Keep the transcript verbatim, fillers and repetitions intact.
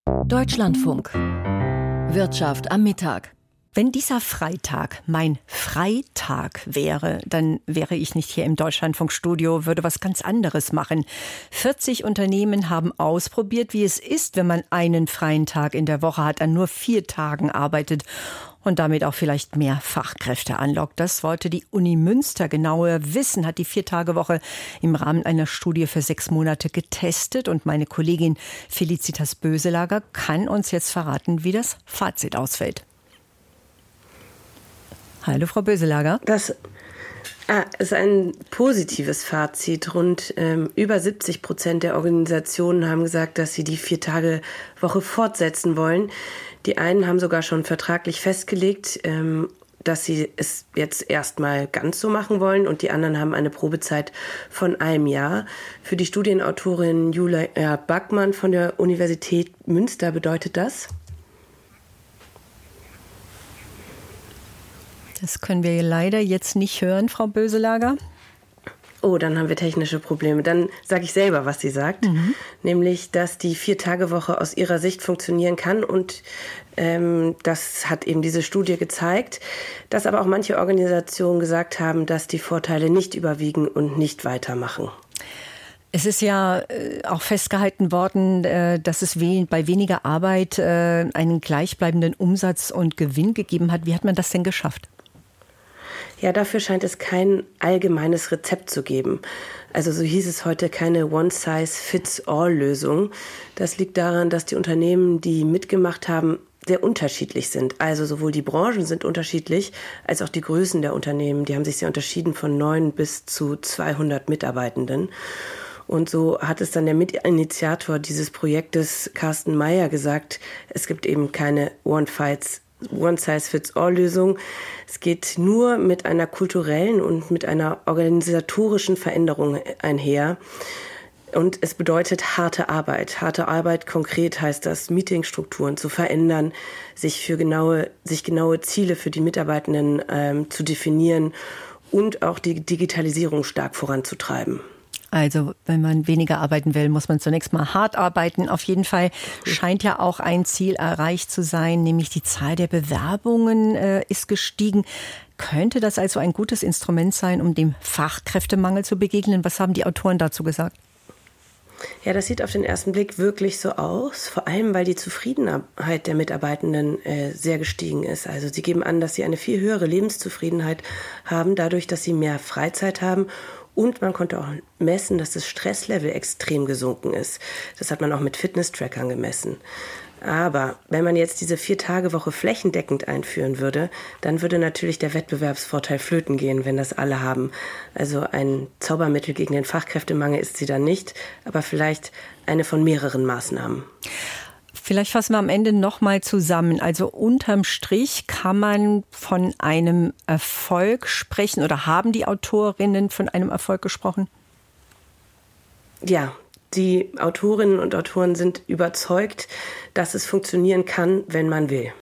Deutschlandfunk. Wirtschaft am Mittag. Wenn dieser Freitag mein Freitag wäre, dann wäre ich nicht hier im Deutschlandfunkstudio, würde was ganz anderes machen. vierzig Unternehmen haben ausprobiert, wie es ist, wenn man einen freien Tag in der Woche hat, an nur vier Tagen arbeitet und damit auch vielleicht mehr Fachkräfte anlockt. Das wollte die Uni Münster genauer wissen, hat die Vier-Tage-Woche im Rahmen einer Studie für sechs Monate getestet. Und meine Kollegin Felicitas Böselager kann uns jetzt verraten, wie das Fazit ausfällt. Hallo, Frau Böselager. Das ah, ist ein positives Fazit. Rund ähm, über siebzig Prozent der Organisationen haben gesagt, dass sie die Vier-Tage-Woche fortsetzen wollen. Die einen haben sogar schon vertraglich festgelegt, ähm, dass sie es jetzt erstmal ganz so machen wollen, und die anderen haben eine Probezeit von einem Jahr. Für die Studienautorin Julia Backmann von der Universität Münster bedeutet das: Das können wir leider jetzt nicht hören, Frau Böselager. Oh, dann haben wir technische Probleme. Dann sage ich selber, was sie sagt. Mhm. Nämlich, dass die Vier-Tage-Woche aus ihrer Sicht funktionieren kann. Und ähm, das hat eben diese Studie gezeigt. Dass aber auch manche Organisationen gesagt haben, dass die Vorteile nicht überwiegen und nicht weitermachen. Es ist ja auch festgehalten worden, dass es bei weniger Arbeit einen gleichbleibenden Umsatz und Gewinn gegeben hat. Wie hat man das denn geschafft? Ja, dafür scheint es kein allgemeines Rezept zu geben. Also so hieß es heute, keine One-Size-Fits-All-Lösung. Das liegt daran, dass die Unternehmen, die mitgemacht haben, sehr unterschiedlich sind. Also sowohl die Branchen sind unterschiedlich, als auch die Größen der Unternehmen. Die haben sich sehr unterschieden, von neun bis zu zweihundert Mitarbeitenden. Und so hat es dann der Mitinitiator dieses Projektes, Carsten Meyer, gesagt, es gibt eben keine One-Size One-Size-Fits-All-Lösung. Es geht nur mit einer kulturellen und mit einer organisatorischen Veränderung einher. Und es bedeutet harte Arbeit. Harte Arbeit, konkret heißt das, Meetingstrukturen zu verändern, sich für genaue, sich genaue Ziele für die Mitarbeitenden ähm, zu definieren und auch die Digitalisierung stark voranzutreiben. Also, wenn man weniger arbeiten will, muss man zunächst mal hart arbeiten. Auf jeden Fall scheint ja auch ein Ziel erreicht zu sein, nämlich die Zahl der Bewerbungen äh, ist gestiegen. Könnte das also ein gutes Instrument sein, um dem Fachkräftemangel zu begegnen? Was haben die Autoren dazu gesagt? Ja, das sieht auf den ersten Blick wirklich so aus, vor allem weil die Zufriedenheit der Mitarbeitenden äh, sehr gestiegen ist. Also sie geben an, dass sie eine viel höhere Lebenszufriedenheit haben, dadurch, dass sie mehr Freizeit haben. Und man konnte auch messen, dass das Stresslevel extrem gesunken ist. Das hat man auch mit Fitness-Trackern gemessen. Aber wenn man jetzt diese Vier-Tage-Woche flächendeckend einführen würde, dann würde natürlich der Wettbewerbsvorteil flöten gehen, wenn das alle haben. Also ein Zaubermittel gegen den Fachkräftemangel ist sie dann nicht, aber vielleicht eine von mehreren Maßnahmen. Vielleicht fassen wir am Ende noch mal zusammen. Also unterm Strich kann man von einem Erfolg sprechen, oder haben die Autorinnen von einem Erfolg gesprochen? Ja, die Autorinnen und Autoren sind überzeugt, dass es funktionieren kann, wenn man will.